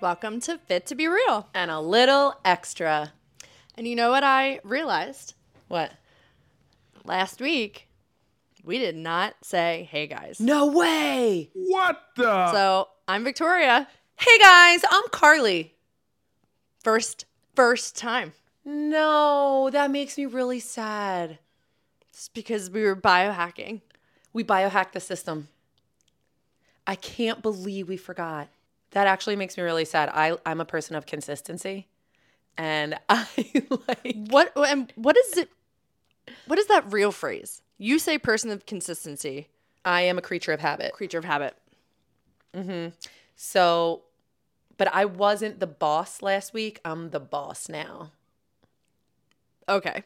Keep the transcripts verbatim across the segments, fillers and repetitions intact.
Welcome to Fit to Be Real. And a little extra. And you know what I realized? What? Last week, we did not say, hey guys. No way! What the? So, I'm Victoria. Hey guys, I'm Carly. First, first time. No, that makes me really sad. It's because we were biohacking. We biohacked the system. I can't believe we forgot. That actually makes me really sad. I, I'm a person of consistency. And I like... What, and what is it? What is that real phrase? You say person of consistency. I am a creature of habit. Creature of habit. Mm-hmm. So, but I wasn't the boss last week. I'm the boss now. Okay.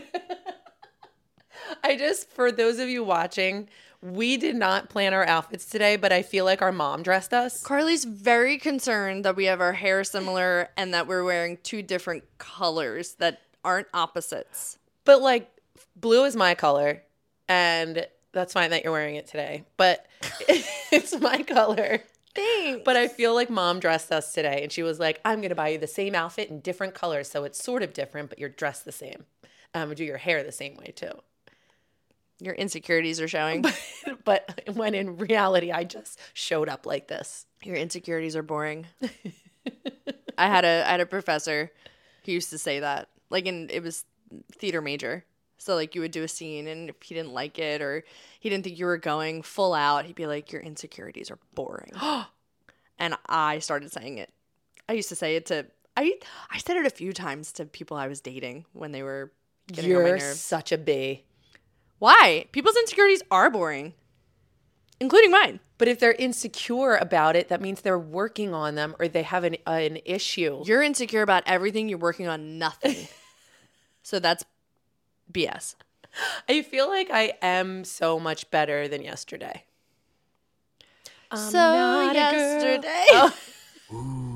I just, for those of you watching, we did not plan our outfits today, but I feel like our mom dressed us. Carly's very concerned that we have our hair similar and that we're wearing two different colors that aren't opposites. But like, blue is my color, and that's fine that you're wearing it today, but it's my color. Thanks. But I feel like mom dressed us today, and she was like, I'm going to buy you the same outfit in different colors, so it's sort of different, but you're dressed the same. I'm going to do your hair the same way, too. Your insecurities are showing. But, but when in reality, I just showed up like this. Your insecurities are boring. I had a I had a professor who used to say that. Like, in it was theater major. So, like, you would do a scene, and if he didn't like it or he didn't think you were going full out, he'd be like, your insecurities are boring. And I started saying it. I used to say it to, I I said it a few times to people I was dating when they were getting on my You're nerves. such a bee. Why? People's insecurities are boring, including mine. But if they're insecure about it, that means they're working on them or they have an, an issue. You're insecure about everything. You're working on nothing. So that's B S. I feel like I am so much better than yesterday. I'm so not a girl. yesterday. Oh.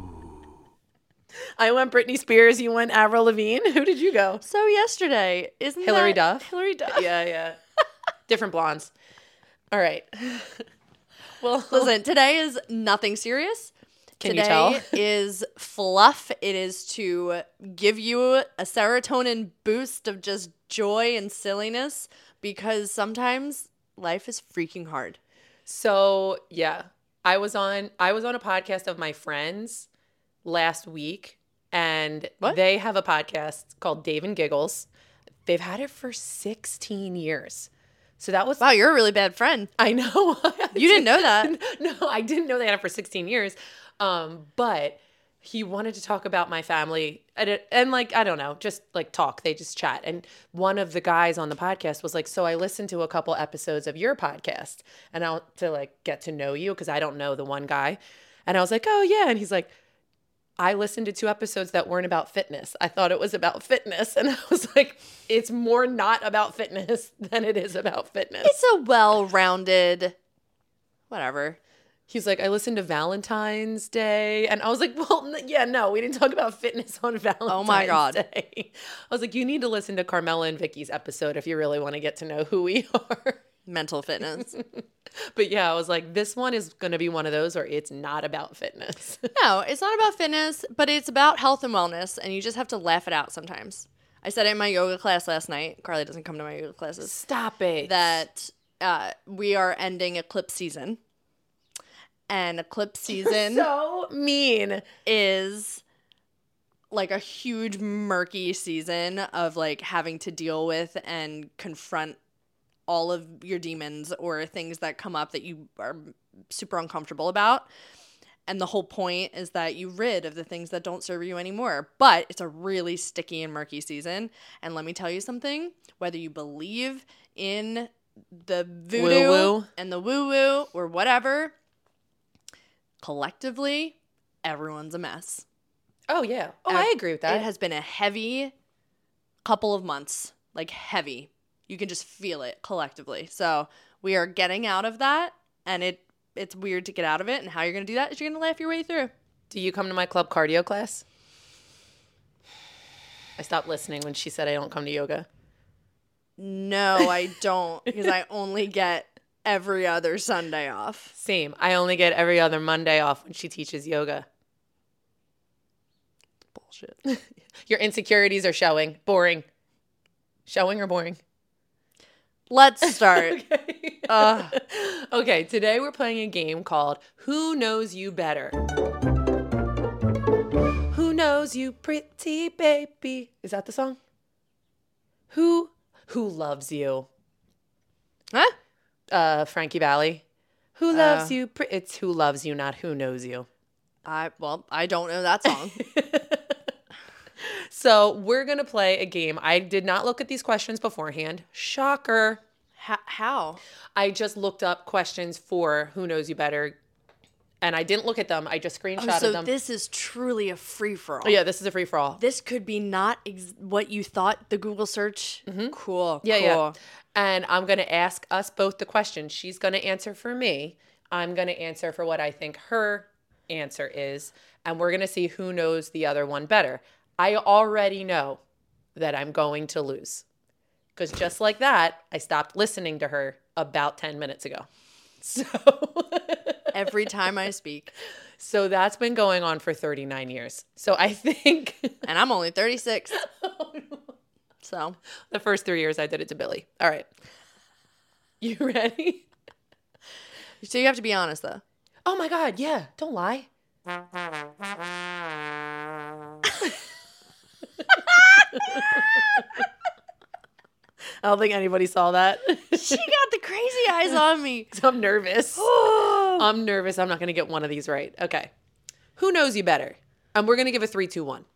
I went Britney Spears. You went Avril Lavigne. Who did you go? So yesterday, isn't Hillary that Duff? Hillary Duff. Yeah, yeah. Different blondes. All right. Well, Listen, today is nothing serious. Can today you tell? is fluff. It is to give you a serotonin boost of just joy and silliness because sometimes life is freaking hard. So, yeah. I was on I was on a podcast of my friends last week. And What? they have a podcast called Dave and Giggles. They've had it for sixteen years. So that was... Wow, you're a really bad friend. I know. You didn't know that. No, I didn't know they had it for sixteen years. Um, but he wanted to talk about my family. And, it, and like, I don't know, just like talk. They just chat. And one of the guys on the podcast was like, so I listened to a couple episodes of your podcast. And I to like get to know you because I don't know the one guy. And I was like, oh, yeah. And he's like, I listened to two episodes that weren't about fitness. I thought it was about fitness. And I was like, it's more not about fitness than it is about fitness. It's a well-rounded, whatever. He's like, I listened to Valentine's Day. And I was like, well, n- yeah, no, we didn't talk about fitness on Valentine's Oh my God. Day. I was like, you need to listen to Carmela and Vicky's episode if you really want to get to know who we are. Mental fitness. But yeah, I was like, this one is going to be one of those where it's not about fitness. No, it's not about fitness, but it's about health and wellness, and you just have to laugh it out sometimes. I said it in my yoga class last night. Carly doesn't come to my yoga classes. Stop it. That uh, we are ending eclipse season. And eclipse season so mean. is like a huge murky season of like having to deal with and confront all of your demons or things that come up that you are super uncomfortable about. And the whole point is that you rid of the things that don't serve you anymore. But it's a really sticky and murky season. And let me tell you something, whether you believe in the voodoo Woo-woo. and the woo-woo or whatever, collectively, everyone's a mess. Oh, yeah. Oh, Ev- I agree with that. It has been a heavy couple of months, like heavy. You can just feel it collectively. So we are getting out of that, and it it's weird to get out of it. And how you're going to do that is you're going to laugh your way through. Do you come to my club cardio class? I stopped listening when she said I don't come to yoga. No, I don't, because I only get every other Sunday off. Same. I only get every other Monday off when she teaches yoga. bullshit. Your insecurities are showing. Boring. Showing or boring? Let's start. Okay. Uh, Okay, today we're playing a game called Who Knows You Better? Who knows you, pretty baby? Is that the song? Who who loves you? huh? Uh, Frankie Valli. Who loves Uh. you? Pre- it's who loves you, not who knows you. I well, I don't know that song. So we're gonna play a game. I did not look at these questions beforehand. Shocker. H- how? I just looked up questions for Who Knows You Better, and I didn't look at them. I just Oh, screenshotted so them. this is truly a free for all. Oh, yeah, this is a free for all. This could be not ex- what you thought the Google search. Cool. Yeah, cool. yeah. And I'm going to ask us both the questions. She's going to answer for me. I'm going to answer for what I think her answer is. And we're going to see who knows the other one better. I already know that I'm going to lose. Because just like that, I stopped listening to her about ten minutes ago. So, Every time I speak, so that's been going on for thirty-nine years. So I think and I'm only thirty-six. So the first three years I did it to Billy. All right. You ready? So you have to be honest, though. Oh my God, yeah. Don't lie. I don't think anybody saw that. She got the crazy eyes on me. I'm nervous. I'm nervous. I'm not going to get one of these right. Okay. Who knows you better? And we're going to give a three, two, one.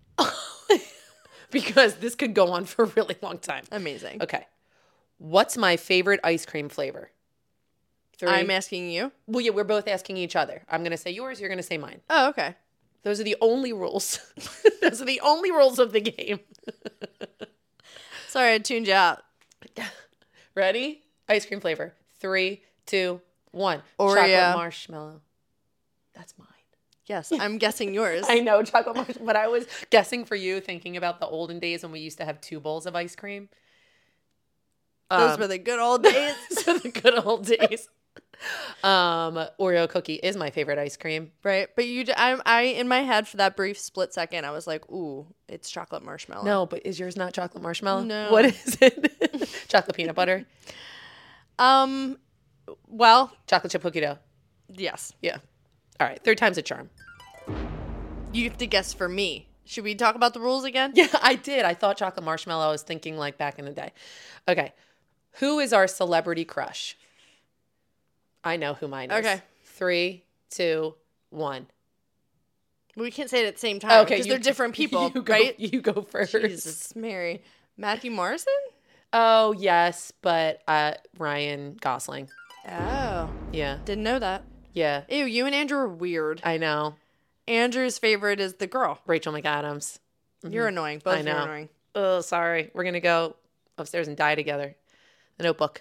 Because this could go on for a really long time. Amazing. Okay. What's my favorite ice cream flavor? Three. I'm asking you. Well, yeah, we're both asking each other. I'm going to say yours. You're going to say mine. Oh, okay. Those are the only rules. Those are the only rules of the game. Sorry, I tuned you out. Ready? Ice cream flavor. Three, two, one. Oreo. Chocolate marshmallow. That's mine. Yes, I'm guessing yours. I know chocolate marshmallow, but I was guessing for you, thinking about the olden days when we used to have two bowls of ice cream. Those Um, were the good old days. so the good old days. Um, Oreo cookie is my favorite ice cream. Right, but you, I, I, in my head for that brief split second, I was like, "Ooh, it's chocolate marshmallow." No, but is yours not chocolate marshmallow? No. What is it? Chocolate peanut butter? Um, well, Chocolate chip cookie dough? yes. Yeah. All right. Third time's a charm. You have to guess for me. Should we talk about the rules again? Yeah, I did. I thought chocolate marshmallow. I was thinking like back in the day. Okay. Who is our celebrity crush? I know who mine is. Okay. Three, two, one. We can't say it at the same time Okay, because you- they're different people, you go, right? You go first. Jesus, Mary. Matthew Morrison? Oh, yes, but uh, Ryan Gosling. Oh, Yeah. didn't know that. Yeah. Ew, you and Andrew are weird. I know. Andrew's favorite is the girl. Rachel McAdams. You're annoying. Both I of you are know. annoying. Oh, sorry. We're going to go upstairs and die together. The Notebook.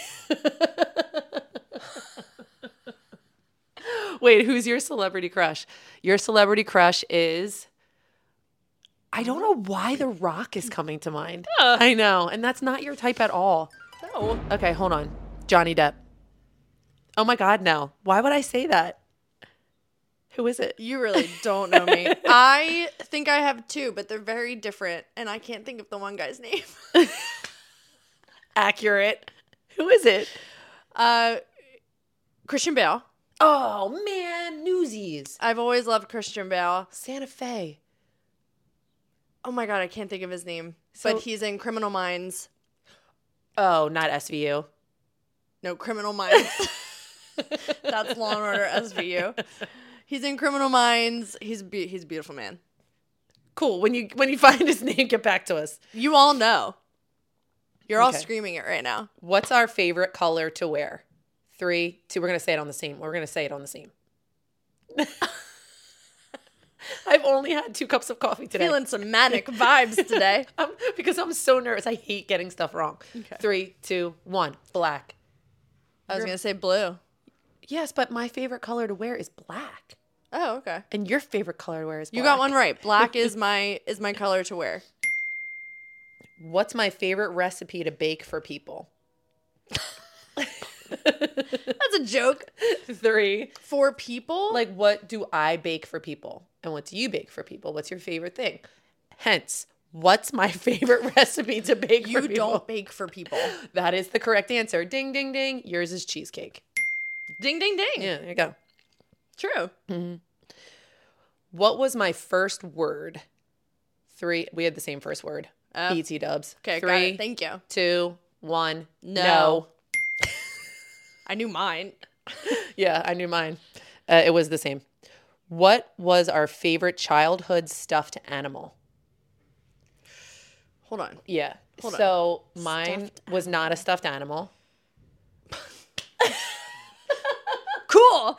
Wait, who's your celebrity crush? Your celebrity crush is... I don't know why The Rock is coming to mind. I know. And that's not your type at all. No. Okay, hold on. Johnny Depp. Oh my God, no. Why would I say that? Who is it? You really don't know me. I think I have two, but they're very different, and I can't think of the one guy's name. Accurate. Who is it? Uh, Christian Bale. Oh, man. Newsies. I've always loved Christian Bale. Santa Fe. Oh my God, I can't think of his name. So- but he's in Criminal Minds. Oh, not S V U. No, Criminal Minds. That's Law and Order S V U. He's in Criminal Minds. He's be- he's a beautiful man. Cool. When you when you find his name, get back to us. You all know. You're all Okay. screaming it right now. What's our favorite color to wear? Three, two. We're gonna say it on the same. We're gonna say it on the same. I've only had two cups of coffee today. Feeling some manic vibes today. I'm, because I'm so nervous. I hate getting stuff wrong. Okay. Three, two, one. Black. I was You're- gonna say blue. Yes, but my favorite color to wear is black. Oh, okay. And your favorite color to wear is black. You got one right. Black is my is my color to wear. What's my favorite recipe to bake for people? That's a joke. Three. For people? Like, what do I bake for people? And what do you bake for people? What's your favorite thing? Hence, what's my favorite recipe to bake you for people? don't bake for people. That is the correct answer. Ding, ding, ding. Yours is cheesecake. Ding, ding, ding. Yeah, there you go. True. Mm-hmm. What was my first word? Three. We had the same first word. Uh, B T dubs. Okay, Three, got it. Thank you. two, one. No. No. I knew mine. Yeah, I knew mine. Uh, it was the same. What was our favorite childhood stuffed animal? Hold on. Yeah. Hold on. so mine Stuffed was not a stuffed animal. Cool.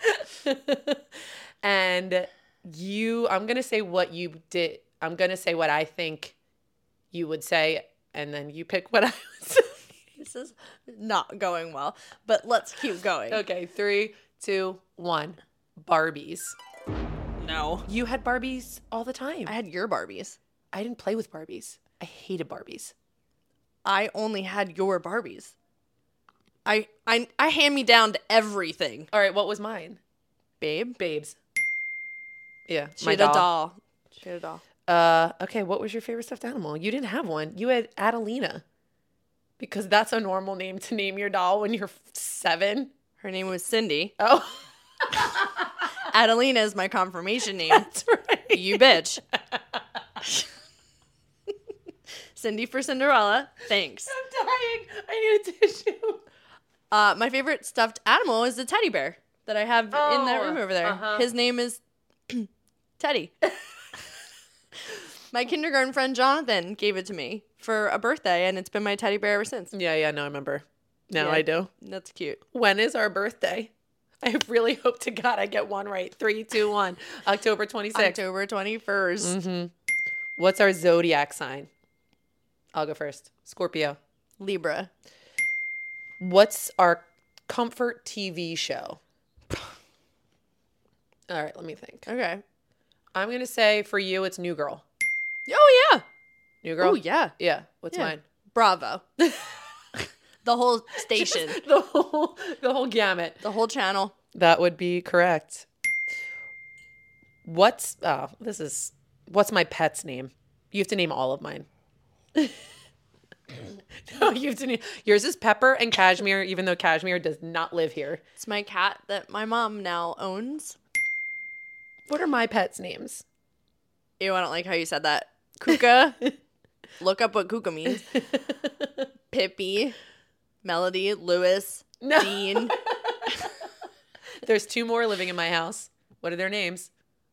And you, I'm going to say what you did. I'm going to say what I think you would say, and then you pick what I would say. This is not going well, but let's keep going. Okay, three, two, one. Barbies. No. You had Barbies all the time. I had your Barbies. I didn't play with Barbies. I hated Barbies. I only had your Barbies. I I I hand me down to everything. All right, what was mine? Babe. Babes. Yeah, She my had doll. a doll. She had a doll. Uh, okay, what was your favorite stuffed animal? You didn't have one. You had Adelina. Because that's a normal name to name your doll when you're seven. Her name was Cindy. Oh. Adelina is my confirmation name. That's right. You bitch. Cindy for Cinderella. Thanks. I'm dying. I need a tissue. Uh, my favorite stuffed animal is the teddy bear that I have in that Oh, room over there. uh-huh. His name is Teddy. My kindergarten friend Jonathan gave it to me for a birthday, and it's been my teddy bear ever since. Yeah, yeah, no, I remember. Now Yeah. I do. That's cute. When is our birthday? I really hope to God I get one right. Three, two, one. October twenty-sixth. October twenty-first. Mm-hmm. What's our zodiac sign? I'll go first. Scorpio. Libra. What's our comfort T V show? All right, let me think. Okay. I'm going to say for you, it's New Girl. Oh, yeah. New Girl? Oh, yeah. Yeah. What's Yeah. mine? Bravo. The whole station. the whole the whole gamut. The whole channel. That would be correct. What's oh, this is what's my pet's name? You have to name all of mine. No, you have to name yours is Pepper and Cashmere, even though Cashmere does not live here. It's my cat that my mom now owns. What are my pets' names? Ew, I don't like how you said that. Kuka. Look up what Kuka means. Pippi. Melody. Lewis. No. Dean. There's two more living in my house. What are their names?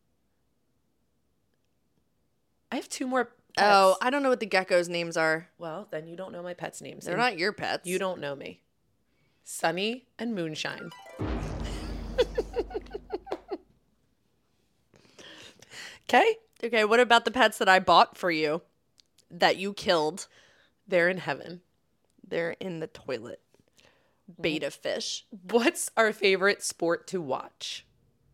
I have two more pets. Oh, I don't know what the geckos' names are. Well, then you don't know my pets' names. They're And not your pets. You don't know me. Sunny and Moonshine. Okay? Okay, what about the pets that I bought for you that you killed? They're in heaven. They're in the toilet. Beta fish. What's our favorite sport to watch?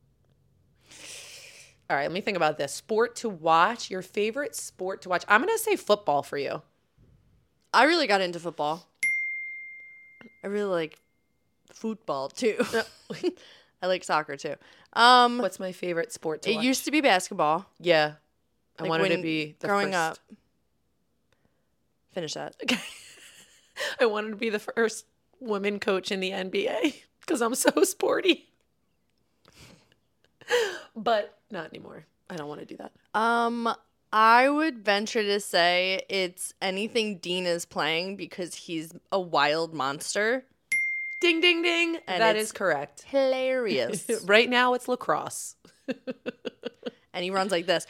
All right, let me think about this. Sport to watch. Your favorite sport to watch. I'm going to say football for you. I really got into football. I really like football too. I like soccer too. Um, What's my favorite sport to it watch? used to be basketball. Yeah. I Like wanted to when be the growing first. up. Finish that. Okay. I wanted to be the first woman coach in the N B A because I'm so sporty. But not anymore. I don't want to do that. Um, I would venture to say it's anything Dean is playing because he's a wild monster. Ding, ding, ding. And That it's- is correct. Hilarious. Right now, it's lacrosse. And he runs like this.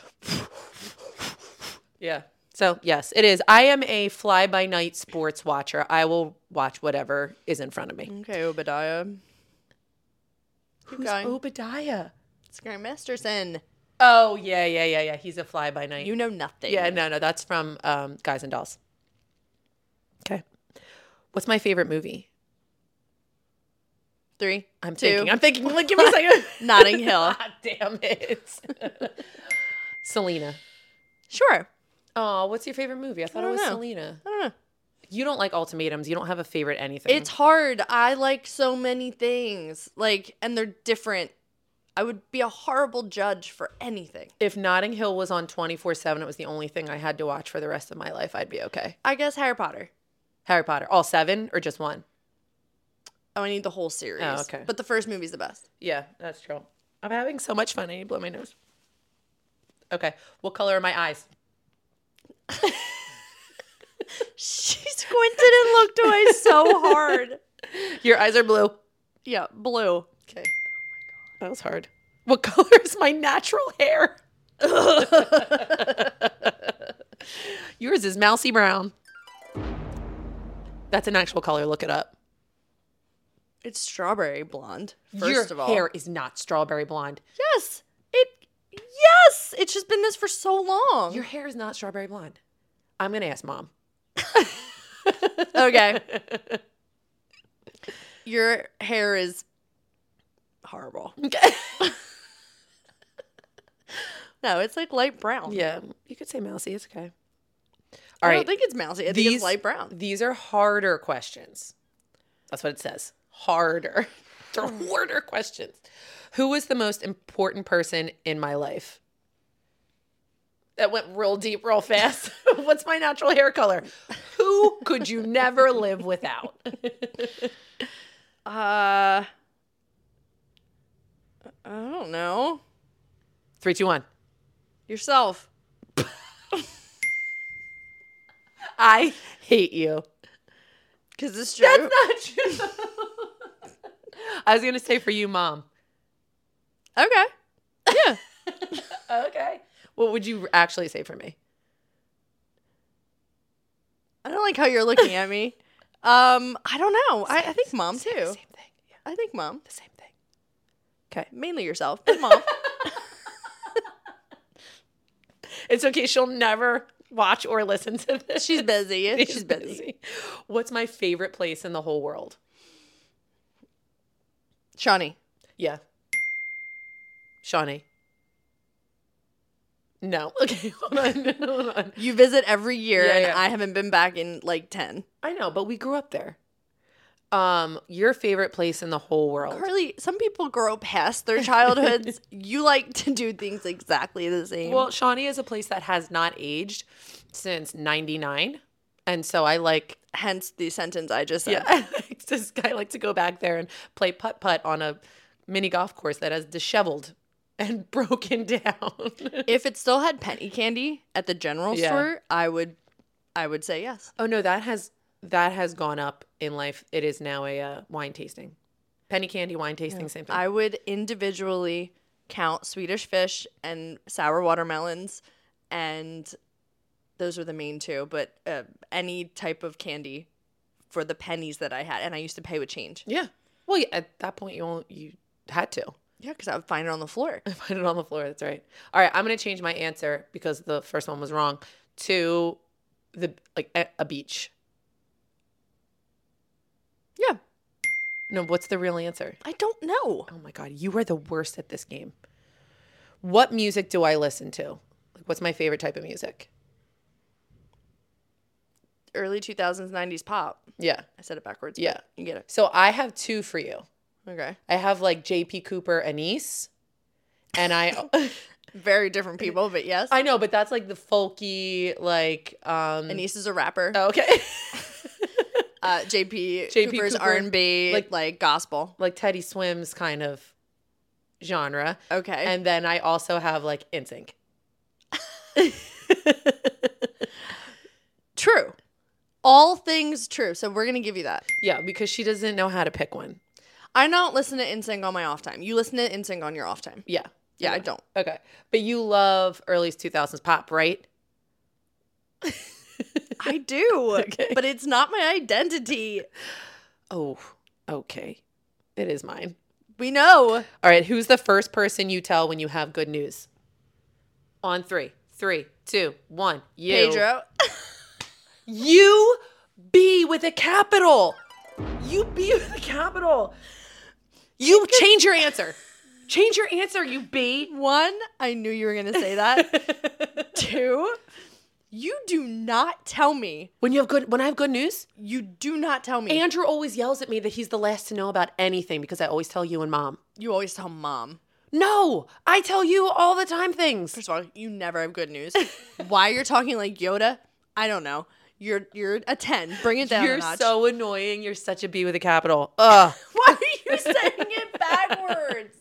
Yeah. So, yes, it is. I am a fly-by-night sports watcher. I will watch whatever is in front of me. Okay, Obadiah. Keep Who's going. Obadiah? Sky Masterson. Oh, yeah, yeah, yeah, yeah. He's a fly-by-night. You know nothing. Yeah, no, no. That's from um, Guys and Dolls. Okay. What's my favorite movie? Three. I'm two, thinking. I'm thinking. Like, give me a second. Notting Hill. God damn it. Selena. Sure. Oh, what's your favorite movie? I thought I it don't was know. Selena. I don't know. You don't like ultimatums. You don't have a favorite anything. It's hard. I like so many things. Like, and they're different. I would be a horrible judge for anything. If Notting Hill was on twenty-four seven, it was the only thing I had to watch for the rest of my life, I'd be okay. I guess Harry Potter. Harry Potter. All seven or just one? Oh, I need the whole series. Oh, okay. But the first movie's the best. Yeah, that's true. I'm having so much fun. I need to blow my nose. Okay. What color are my eyes? She squinted and looked away so hard. Your eyes are blue. Yeah, blue. Okay. Oh my God. That was hard. What color is my natural hair? Yours is mousy brown. That's an actual color. Look it up. It's strawberry blonde, first Your of all. hair is not strawberry blonde. Yes. It yes. It's just been this for so long. Your hair is not strawberry blonde. I'm going to ask Mom. Okay. Your hair is horrible. Okay. No, it's like light brown. Yeah, you could say mousy. It's okay. I All right. don't think it's mousy. I think These- it's light brown. These are harder questions. That's what it says. Harder. They're harder questions. Who was the most important person in my life? That went real deep, real fast. What's my natural hair color? Who could you never live without? Uh, I don't know. Three, two, one. Yourself. I hate you. Because it's true. That's not true. I was going to say for you, Mom. Okay. Yeah. Okay. What would you actually say for me? I don't like how you're looking at me. Um, I don't know. I, I think mom Same- too. Same thing. Yeah, I think mom. the same thing. Okay. Mainly yourself, but mom. It's okay. She'll never watch or listen to this. She's busy. She's busy. What's my favorite place in the whole world? Shawnee. Yeah. Shawnee. No. Okay, hold on. Hold on. You visit every year, Yeah, and yeah. I haven't been back in like ten. I know, but we grew up there. Um, your favorite place in the whole world? Carly, some people grow past their childhoods. You like to do things exactly the same. Well, Shawnee is a place that has not aged since ninety-nine. And so I like, hence the sentence I just said. yeah, this guy like to go back there and play putt-putt on a mini golf course that has disheveled and broken down. If it still had penny candy at the general Yeah. store, I would, I would say yes. Oh no, that has that has gone up in life. It is now a uh, wine tasting, penny candy wine tasting, same thing. I would individually count Swedish fish and sour watermelons, and those were the main two. But uh, any type of candy for the pennies that I had, and I used to pay with change. yeah. Well, yeah, at that point you only, you had to Yeah, because I would find it on the floor. find it on the floor. That's right. All right, I'm gonna change my answer because the first one was wrong to the like a, a beach. Yeah, No, what's the real answer? I don't know. Oh my God, you are the worst at this game. What music do I listen to? Like, what's my favorite type of music? Early two thousands, nineties pop. Yeah. I said it backwards. but Yeah. you get it. So I have two for you. Okay. I have like J P Cooper, Anise, and I Very different people, but yes. I know, but that's like the folky like um Anise is a rapper. oh, okay. Uh, J P J P Cooper's Cooper, R and B, like- like like gospel. Like Teddy Swims kind of genre. Okay. And then I also have like N Sync. True. All things true. So we're gonna give you that. Yeah, because she doesn't know how to pick one. I don't listen to N Sync on my off time. You listen to N Sync on your off time. Yeah. Yeah, I don't. Okay. But you love early two thousands pop, right? I do. Okay. But it's not my identity. Oh, okay. It is mine. We know. All right. Who's the first person you tell when you have good news? On three. Three, two, one. You. Pedro. You be with a capital. You be with a capital. You change your answer. Change your answer, you be. One, I knew you were gonna say that. Two, You do not tell me. When you have good, when I have good news, You do not tell me. Andrew always yells at me that he's the last to know about anything because I always tell you and mom. You always tell mom. No, I tell you all the time things. First of all, you never have good news. Why you're talking like Yoda, I don't know. You're you're a ten. Bring it down You're a notch. so annoying. You're such a B with a capital. Ugh. Why are you saying it backwards?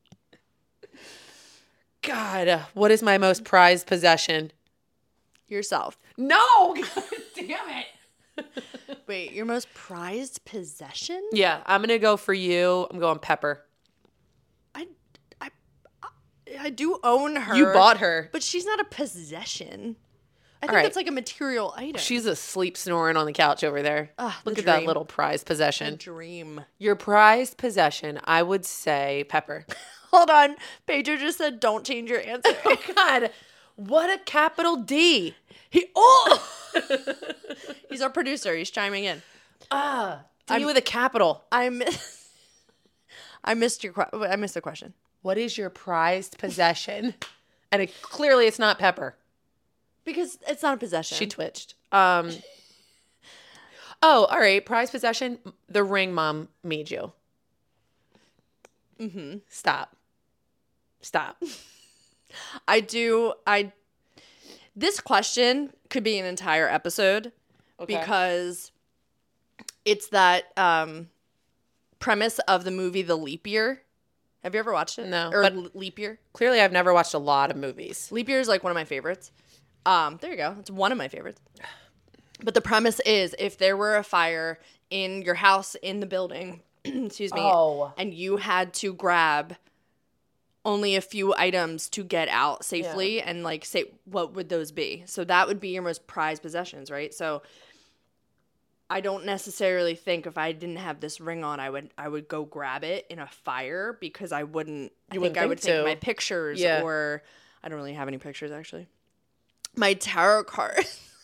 God, uh, what is my most prized possession? Yourself. No, God damn it. Wait, your most prized possession? Yeah, I'm gonna go for you. I'm going Pepper. I, I, I, I do own her. You bought her. But she's not a possession. I think right. that's like a material item. She's asleep snoring on the couch over there. Ah, the Look at that dream. little prized a possession. dream. Your prized possession, I would say Pepper. Hold on. Pedro just said don't change your answer. Oh, God. What a capital D. he, oh! He's our producer. He's chiming in. Ah, I'm- D with a capital. I miss, I missed your que- I missed the question. What is your prized possession? And it, clearly it's not Pepper. Because it's not a possession. She twitched. Um. Oh, all right. Prized possession, the ring mom made you. Mm-hmm. Stop. Stop. I do. I. This question could be an entire episode Okay. because it's that um, premise of the movie The Leap Year. Have you ever watched it? No, Or but- L- Leap Year? Clearly, I've never watched a lot of movies. Leap Year is like one of my favorites. Um, there you go. It's one of my favorites. But the premise is if there were a fire in your house in the building, excuse me, Oh. and you had to grab only a few items to get out safely and like say what would those be? So that would be your most prized possessions, right? So I don't necessarily think if I didn't have this ring on, I would I would go grab it in a fire because I wouldn't. I You think wouldn't I think would take to. my pictures Yeah. or I don't really have any pictures actually. My tarot card.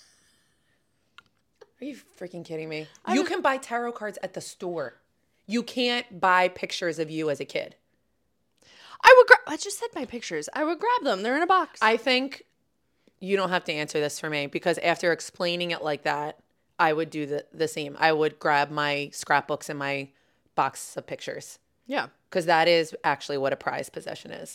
Are you freaking kidding me? I you was- can buy tarot cards at the store. You can't buy pictures of you as a kid. I would. Gra- I just said my pictures. I would grab them. They're in a box. I think you don't have to answer this for me because after explaining it like that, I would do the, the same. I would grab my scrapbooks and my box of pictures yeah. because that is actually what a prized possession is.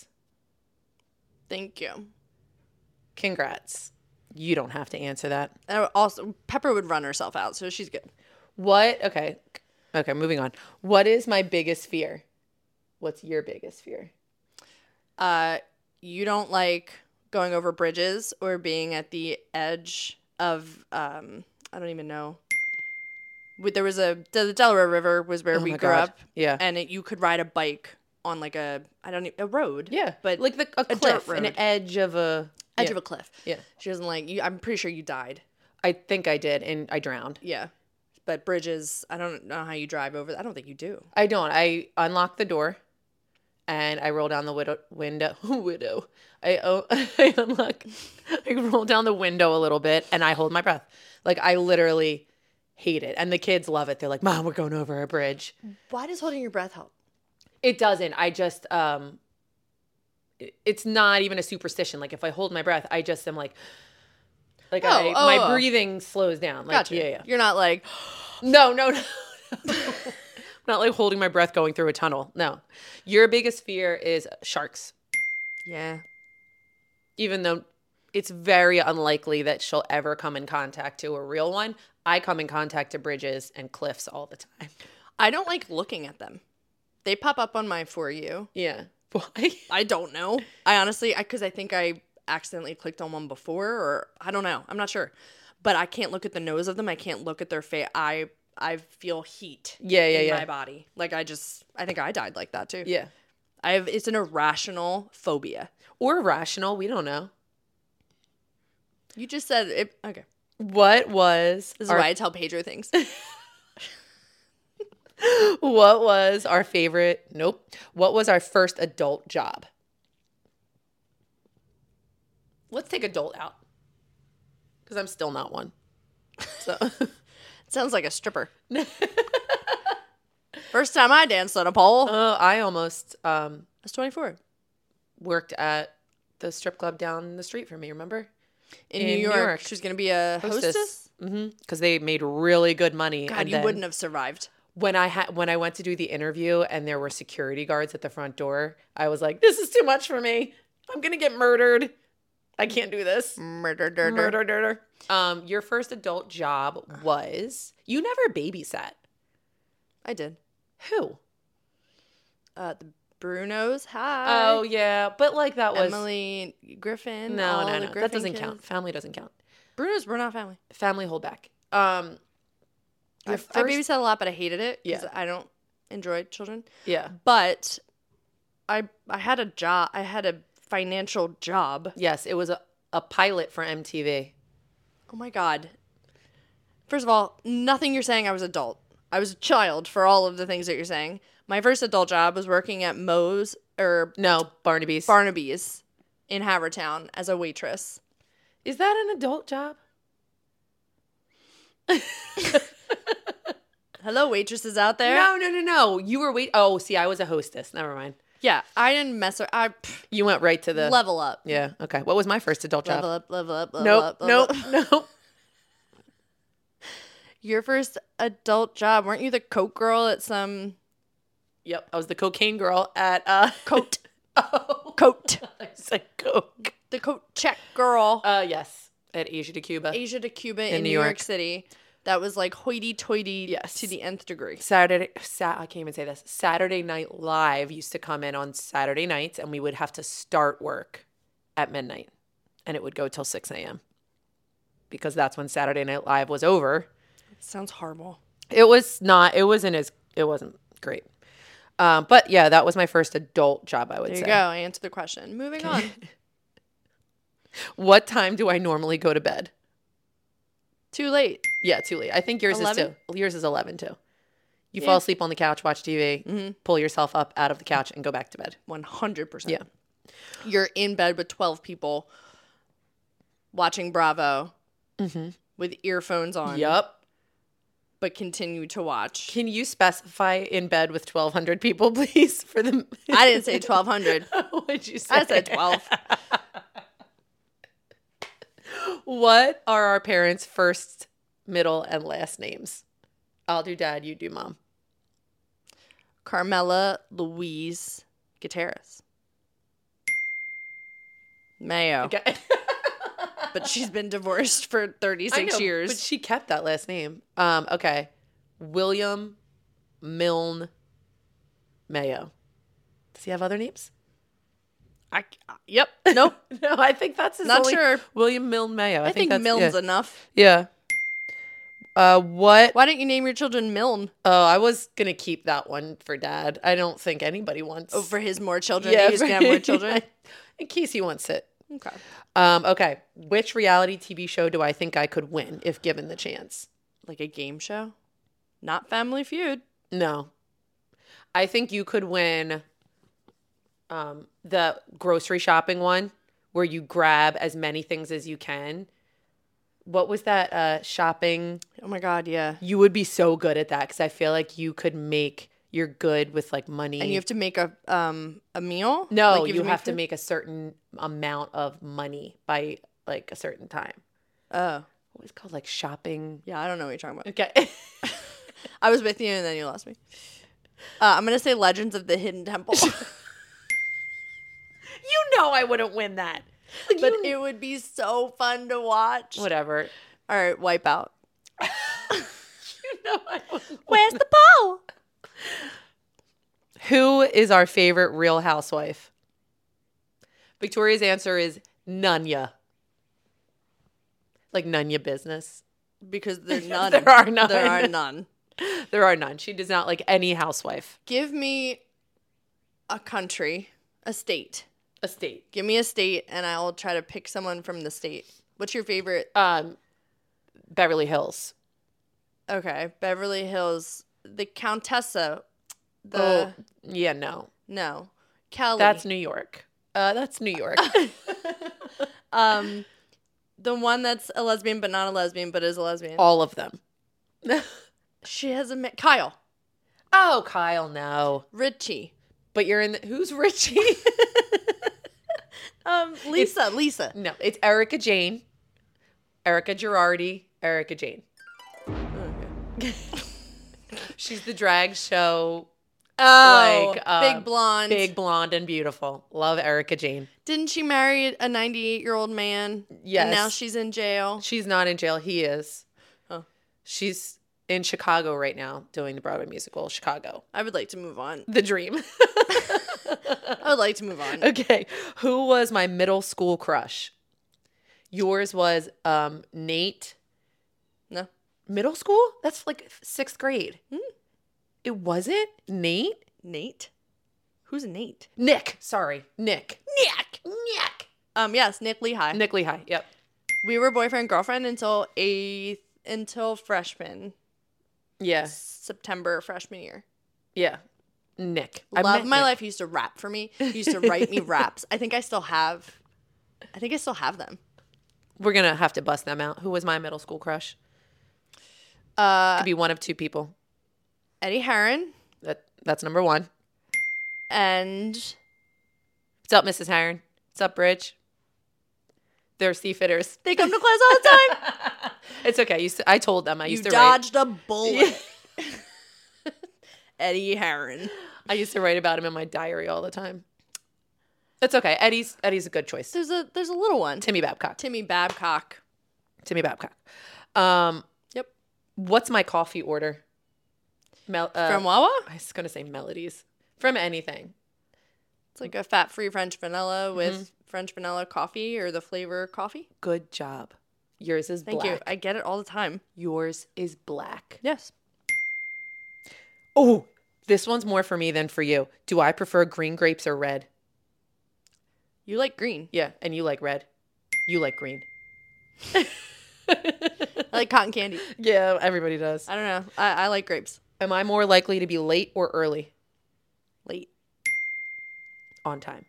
Thank you. Congrats. You don't have to answer that. And also, Pepper would run herself out, so she's good. What? Okay. Okay, moving on. What is my biggest fear? What's your biggest fear? Uh, you don't like going over bridges or being at the edge of um. I don't even know. With- There was a the Delaware River was where Oh we my grew God. up, Yeah. and it, you could ride a bike on like a I don't even, a road. Yeah. but like the, a a dirt cliff, an road. edge of a edge yeah. of a cliff. Yeah. She doesn't like you. I'm pretty sure you died. I think I did, and I drowned. Yeah, but bridges. I don't know how you drive over. I don't think you do. I don't. I unlock the door, and I roll down the widow, window. Widow. I oh, I unlock. I roll down the window a little bit, and I hold my breath. Like I literally hate it, and the kids love it. They're like, "Mom, we're going over a bridge." Why does holding your breath help? It doesn't. I just um. it- It's not even a superstition. Like if I hold my breath, I just am like, like Oh, I, oh, my oh. breathing slows down. Like Gotcha. yeah, yeah. You're not like No, no, no. I'm not like holding my breath going through a tunnel. No. Your biggest fear is sharks. yeah. Even though it's very unlikely that she'll ever come in contact to a real one, I come in contact to bridges and cliffs all the time. I don't like looking at them. They pop up on my For You. Yeah. Why? I don't know. I honestly, because I, I think I accidentally clicked on one before, or I don't know. I'm not sure. But I can't look at the nose of them. I can't look at their face. I I feel heat. Yeah, yeah, in yeah. my body. Like I just, I think I died like that too. Yeah. I have. It's an irrational phobia. Or rational. We don't know. You just said it. Okay. What was This is our, why I tell Pedro things. what was our favorite? Nope. What was our first adult job? Let's take adult out. Because I'm still not one. So Sounds like a stripper. First time I danced on a pole. I uh, I almost um, was twenty-four. worked at the strip club down the street from me, remember? In, In New, New York, York. she was going to be a hostess. Mm-hmm. Because they made really good money. God, and you then wouldn't have survived. when I had when I went to do the interview and there were security guards at the front door, I was like, "This is too much for me. I'm gonna get murdered. I can't do this." Murder, murder. Murder, murder. Um, your first adult job was you never babysat. I did. Who? Uh, the Brunos. Hi. Oh yeah, but like that was Emily Griffin. no, all no, the no. That Griffin doesn't kids. count. Family doesn't count. Brunos were not family. Family hold back. Um, I, your I first- babysat a lot, but I hated it because Yeah. I don't enjoy children. yeah. But I I had a job. I had a financial job. Yes, it was a, a pilot for M T V. Oh my God. First of all, nothing you're saying I was adult. I was a child for all of the things that you're saying. My first adult job was working at Moe's or No, Barnaby's. Barnaby's in Havertown as a waitress. Is that an adult job? Hello, waitresses out there. No, no, no, no. You were wait. Oh, see, I was a hostess. Never mind. Yeah, I didn't mess with. I pff, You went right to the level up. Yeah. Okay. What was my first adult job? Level up, level up, level Nope. up. Level Nope. up. Nope. Your first adult job, weren't you the coke girl at some Yep. I was the cocaine girl at uh coat? oh. Coat. I said coke. The coat check girl. Uh yes. At Asia to Cuba. Asia to Cuba in, in New New York. York. City. That was like hoity-toity Yes. to the nth degree. Saturday, sa- I can't even say this. Saturday Night Live used to come in on Saturday nights, and we would have to start work at midnight, and it would go till six a.m. because that's when Saturday Night Live was over. Sounds horrible. It was not. It wasn't as. It wasn't great. Um, but yeah, that was my first adult job. I would There you say. go. I answered the question. Moving on. What time do I normally go to bed? Too late. Yeah, too late. I think yours eleven? is too. Yours is eleven too. You Yeah. fall asleep on the couch, watch T V, Mm-hmm. pull yourself up out of the couch, and go back to bed. one hundred percent. Yeah. You're in bed with twelve people watching Bravo with earphones on, Yup. but continue to watch. Can you specify in bed with twelve hundred people, please? For them, I didn't say twelve hundred. what did you say? I said twelve. What are our parents' first, middle, and last names? I'll do dad. You do mom. Carmela Louise Gutierrez. Mayo. Okay. But she's been divorced for I thirty-six know, years. but she kept that last name. Um. Okay. William Milne Mayo. Does he have other names? I, yep. Nope. No, I think that's his Not only- sure. William Milne Mayo. I, I think that's, Milne's yeah. enough. Yeah. Uh, what? Why don't you name your children Milne? Oh, I was gonna keep that one for dad. I don't think anybody wants. Oh, for his more children. yeah, He's going to have more children. in case he wants it. Okay. Um. Okay. Which reality T V show do I think I could win if given the chance? Like a game show? Not Family Feud. No. I think you could win. Um, the grocery shopping one where you grab as many things as you can. What was that? Uh, shopping. Oh my God, yeah. You would be so good at that because I feel like you could make. You're good with like money. And you have to make a um a meal? no, Like, you have to food? make a certain amount of money by like a certain time. Oh. What was it called? Like shopping. Yeah, I don't know what you're talking about. Okay. I was with you and then you lost me. Uh, I'm going to say Legends of the Hidden Temple. You know I wouldn't win that. Like, But you- it would be so fun to watch. whatever. All right, Wipeout. You know I wouldn't. Where's the ball? Who is our favorite Real Housewife? Victoria's answer is Nunya. Like Nunya business. Because there's none. There are none. There are none. There are none. She does not like any housewife. Give me a country, a state. A state. Give me a state and I'll try to pick someone from the state. What's your favorite? Um, Beverly Hills. Okay, Beverly Hills. The Countessa. The Oh, yeah, no. no. Kelly. That's New York. Uh, that's New York. um the one that's a lesbian but not a lesbian but is a lesbian. All of them. She has a ma- Kyle. Oh, Kyle, no. Richie. But you're in the, who's Richie? Um Lisa, Lisa. No, it's Erica Jane. Erica Girardi, Erica Jane. Okay. She's the drag show. Oh, like uh, big blonde. Big blonde and beautiful. Love Erica Jane. Didn't she marry a ninety-eight-year-old man? Yes. And now she's in jail? She's not in jail. He is. Oh. She's in Chicago right now doing the Broadway musical, Chicago. I would like to move on. The dream. I would like to move on. Okay. Who was my middle school crush? Yours was um, Nate. No. Middle school? That's like sixth grade. Hmm. It wasn't Nate? Nate? Who's Nate? Nick. Sorry. Nick. Nick. Nick. Um, yes, Nick Lehigh. Nick Lehigh. Yep. We were boyfriend girlfriend until eighth until freshman. Yeah. September freshman year. Yeah. Nick. I Love met my Nick. life. He used to rap for me. He used to write me raps. I think I still have. I think I still have them. We're going to have to bust them out. Who was my middle school crush? Uh, Could be one of two people. Eddie Heron That That's number one. and What's up, Missus Heron? What's up, Bridge? They're seafitters. they come to class all the time. It's okay. I, used to, I told them. I You used to dodged a bullet. Eddie Heron. write. I used to write about him in my diary all the time. It's okay. Eddie's Eddie's a good choice. There's a there's a little one. Timmy Babcock. Timmy Babcock. Timmy Babcock. Um, Yep. what's my coffee order? Mel- uh, From Wawa? I was gonna say melodies. From anything. It's like a fat-free French vanilla with French vanilla coffee or the flavor coffee. Good job. Yours is Thank black. you. I get it all the time. Yours is black. Yes. Oh, this one's more for me than for you. Do I prefer green grapes or red? You like green. Yeah, and you like red. You like green. I like cotton candy. Yeah, everybody does. I don't know. I, I like grapes. Am I more likely to be late or early? Late. On time.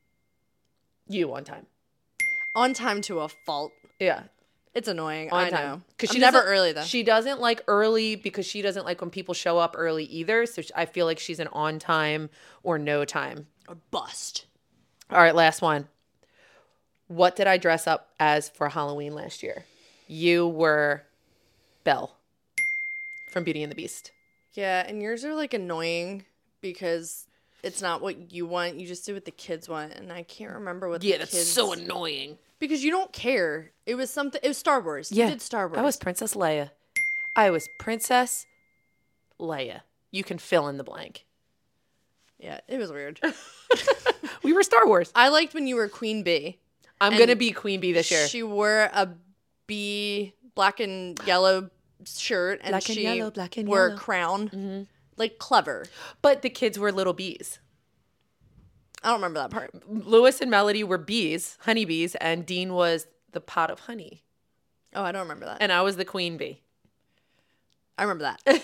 You on time. On time to a fault. Yeah. It's annoying. On I time. know. Because I'm she never doesn't- early though. She doesn't like early because she doesn't like when people show up early either. So she- I feel like she's an on time or no time. Or bust. All right, last one. What did I dress up as for Halloween last year? You were Belle from Beauty and the Beast. Yeah, and yours are like annoying because it's not what you want. You just do what the kids want, and I can't remember what. Yeah, the that's kids... so annoying. Because you don't care. It was something. It was Star Wars. Yeah, You did Star Wars. I was Princess Leia. I was Princess Leia. You can fill in the blank. Yeah, it was weird. We were Star Wars. I liked when you were Queen Bee. I'm And gonna be Queen Bee this year. She wore a bee black and yellow shirt, and Black and she yellow, black and wore yellow. a crown. Like clever. But the kids were little bees. I don't remember that part. Lewis and Melody were bees, honeybees, and Dean was the pot of honey. Oh, I don't remember that. And I was the queen bee. I remember that.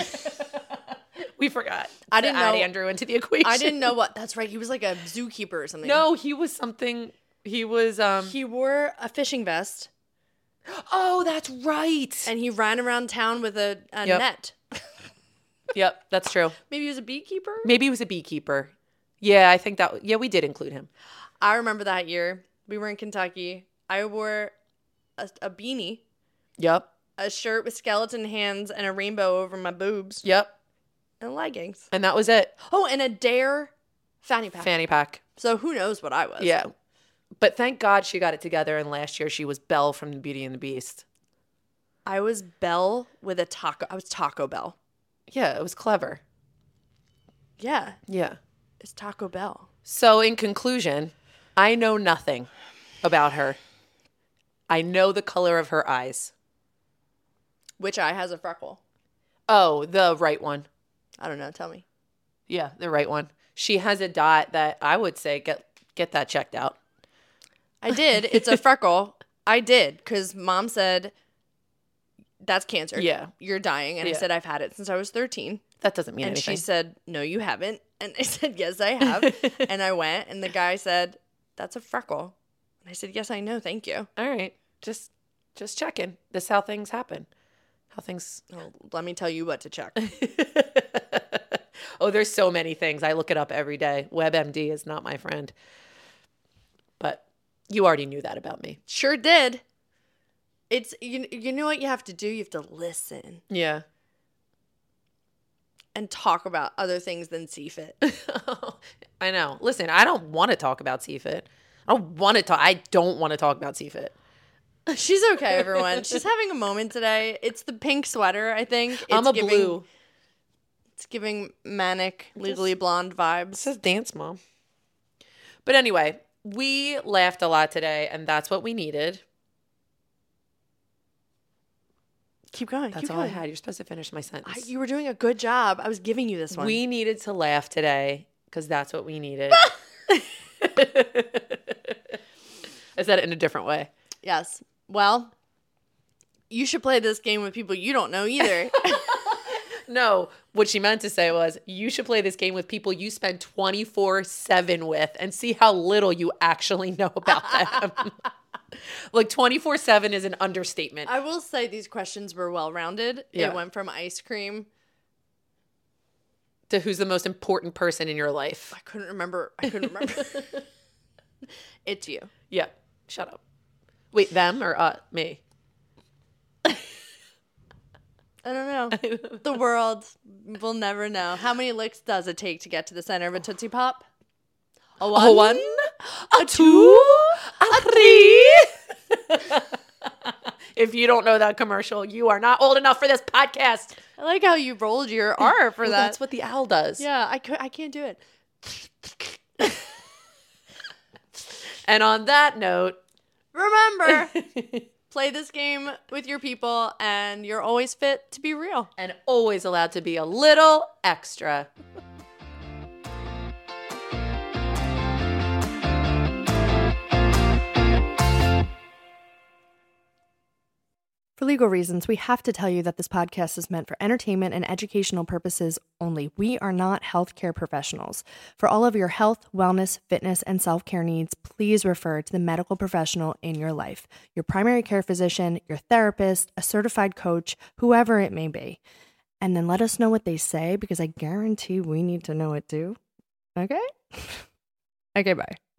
We forgot. I to didn't add know- Andrew into the equation. I didn't know what. That's right. He was like a zookeeper or something. No, he was something. He was. um He wore a fishing vest Oh, that's right. and he ran around town with a, a Yep. net. Yep, that's true. Maybe he was a beekeeper? Maybe he was a beekeeper. Yeah, I think that. Yeah, we did include him. I remember that year. We were in Kentucky. I wore a, a beanie, Yep. a shirt with skeleton hands, and a rainbow over my boobs, Yep. and leggings. And that was it. Oh, and a Dare fanny pack. Fanny pack. So who knows what I was? Yeah. But thank God she got it together. And last year she was Belle from Beauty and the Beast. I was Belle with a taco. I was Taco Bell. Yeah, it was clever. Yeah, Yeah. it's Taco Bell. So in conclusion, I know nothing about her. I know the color of her eyes. Which eye has a freckle? Oh, the right one. I don't know. Tell me. Yeah, the right one. She has a dot that I would say get get that checked out. I did. It's a freckle. I did because mom said that's cancer. Yeah. You're dying. And Yeah. I said, I've had it since I was thirteen. That doesn't mean And anything. she said, no, you haven't. And I said, yes, I have. And I went and the guy said, that's a freckle. And I said, yes, I know. Thank you. All right. Just just checking. This is how things happen. How things Oh, let me tell you what to check. Oh, there's so many things. I look it up every day. WebMD is not my friend. But you already knew that about me. Sure did. It's you, you know what you have to do? You have to listen Yeah. and talk about other things than C F I T. I know. Listen, I don't want to talk about C F I T. I don't want to talk. I don't want to talk about C F I T. She's okay, everyone. She's having a moment today. It's the pink sweater, I think. It's I'm a giving, blue. It's giving manic, legally blonde vibes. It says dance mom. But anyway, we laughed a lot today, and that's what we needed. Keep going. That's keep all going. I had. You're supposed to finish my sentence. I, you were doing a good job. I was giving you this one. We needed to laugh today because that's what we needed. I said it in a different way. Yes. Well, you should play this game with people you don't know either. No, what she meant to say was you should play this game with people you spend twenty-four seven with and see how little you actually know about them. Like twenty-four seven is an understatement. I will say these questions were well-rounded. Yeah. It went from ice cream. To who's the most important person in your life. I couldn't remember. I couldn't remember. It's you. Yeah. Shut up. Wait, them or uh, me? I don't know. The world will never know. How many licks does it take to get to the center of a Tootsie Pop? A one, A one, a two, a three. If you don't know that commercial, you are not old enough for this podcast. I like how you rolled your R for Well, that. that's what the owl does. Yeah, I, could, I can't do it. And on that note, remember, play this game with your people and you're always fit to be real. and always allowed to be a little extra. For legal reasons, we have to tell you that this podcast is meant for entertainment and educational purposes only. We are not healthcare professionals. For all of your health, wellness, fitness, and self-care needs, please refer to the medical professional in your life, your primary care physician, your therapist, a certified coach, whoever it may be. And then let us know what they say because I guarantee we need to know it too. Okay? Okay, bye.